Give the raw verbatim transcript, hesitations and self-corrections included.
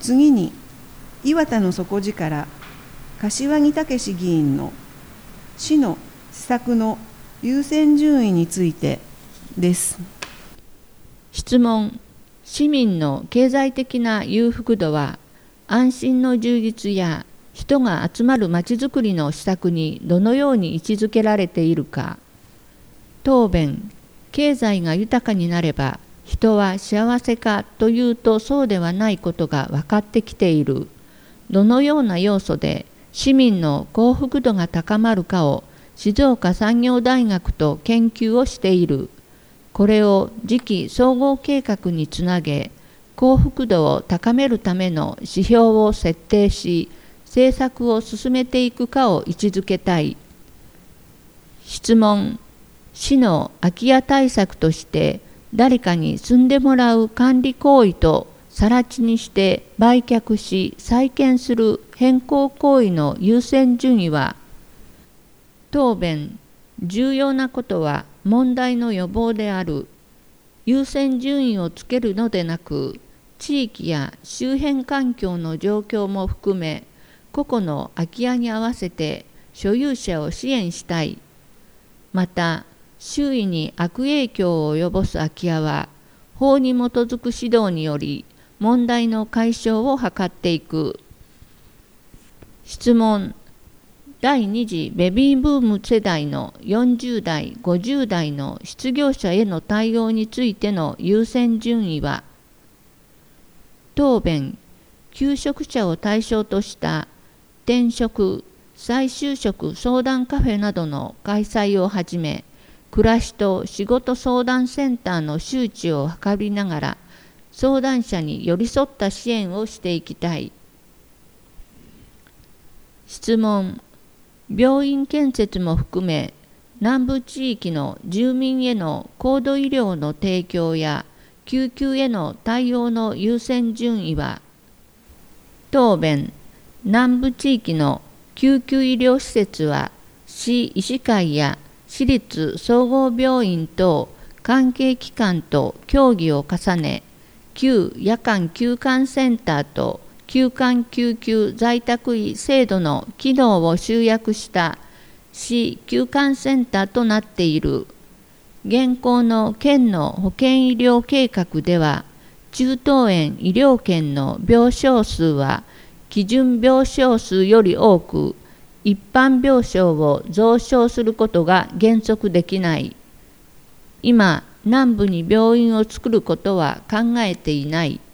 次に、岩田の底力、柏木武議員の市の施策の優先順位についてです。 質問。市民の経済的な裕福度は、安心の充実や人が集まるまちづくりの施策にどのように位置づけられているか。答弁。経済が豊かになれば、人は幸せかというとそうではないことが分かってきている。どのような要素で市民の幸福度が高まるかを静岡産業大学と研究をしている。これを次期総合計画につなげ、幸福度を高めるための指標を設定し、政策を進めていくかを位置づけたい。質問。市の空き家対策として誰かに住んでもらう管理行為と更地にして売却し再建する変更行為の優先順位は。答弁。重要なことは問題の予防である。優先順位をつけるのでなく、地域や周辺環境の状況も含め、個々の空き家に合わせて所有者を支援したい。また、周囲に悪影響を及ぼす空き家は、法に基づく指導により問題の解消を図っていく。質問。第二次ベビーブーム世代のよんじゅう代、ごじゅう代の失業者への対応についての優先順位は。答弁。求職者を対象とした転職、再就職相談カフェなどの開催をはじめ、暮らしと仕事相談センターの周知を図りながら、相談者に寄り添った支援をしていきたい。質問。病院建設も含め、南部地域の住民への高度医療の提供や救急への対応の優先順位は。答弁。南部地域の救急医療施設は、市医師会や市立総合病院等関係機関と協議を重ね、旧夜間休館センターと休館救急在宅医制度の機能を集約した市休館センターとなっている。現行の県の保健医療計画では、中東園医療圏の病床数は基準病床数より多く、一般病床を増床することが原則できない。今、南部に病院を作ることは考えていない。